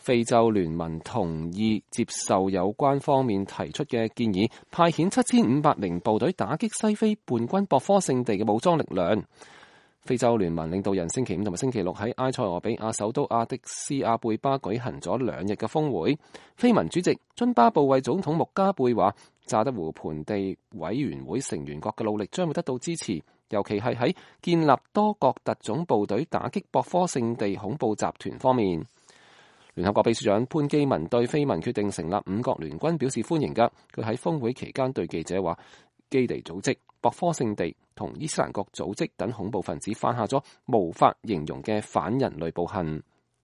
非洲聯盟同意接受有關方面提出嘅建議，派遣7500名部隊打擊西非叛軍博科聖地嘅武裝力量。非洲聯盟領導人星期五同埋星期六喺埃塞俄比亞首都阿迪斯阿貝巴舉行咗2日嘅峰會。非盟主席津巴布韋總統穆加貝話，乍得湖盆地委員會成員國嘅努力將會得到支持，尤其係喺建立多國特種部隊打擊博科聖地恐怖集團方面。聯合國秘書長潘基文對非盟決定成立5國聯軍表示歡迎㗎。佢喺峰會期間對記者話，基地組織、博科聖地同伊斯蘭國組織等恐怖分子犯下咗無法形容嘅反人類暴行。